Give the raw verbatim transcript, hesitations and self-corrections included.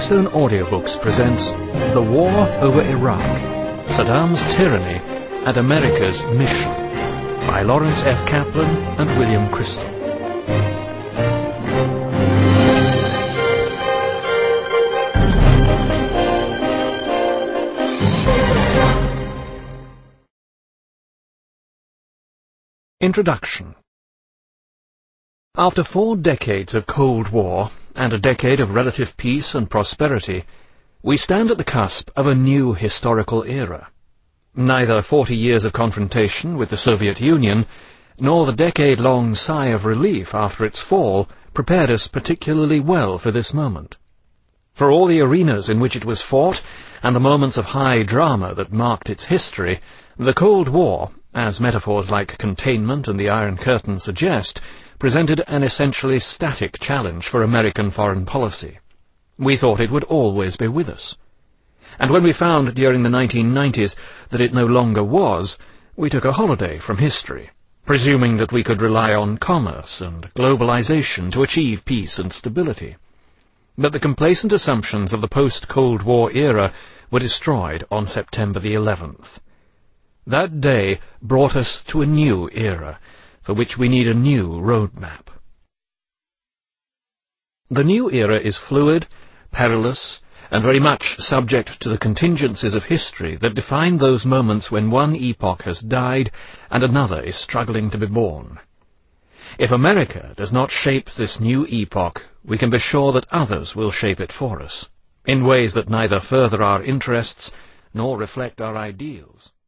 Blackstone Audiobooks presents The War Over Iraq, Saddam's Tyranny and America's Mission by Lawrence F. Kaplan and William Crystal. Introduction. After four decades of Cold War and a decade of relative peace and prosperity, we stand at the cusp of a new historical era. Neither forty years of confrontation with the Soviet Union, nor the decade-long sigh of relief after its fall prepared us particularly well for this moment. For all the arenas in which it was fought, and the moments of high drama that marked its history, the Cold War, as metaphors like containment and the Iron Curtain suggest, presented an essentially static challenge for American foreign policy. We thought it would always be with us. And when we found during the nineteen nineties that it no longer was, we took a holiday from history, presuming that we could rely on commerce and globalization to achieve peace and stability. But the complacent assumptions of the post-Cold War era were destroyed on September the eleventh. That day brought us to a new era, for which we need a new roadmap. The new era is fluid, perilous, and very much subject to the contingencies of history that define those moments when one epoch has died and another is struggling to be born. If America does not shape this new epoch, we can be sure that others will shape it for us, in ways that neither further our interests nor reflect our ideals.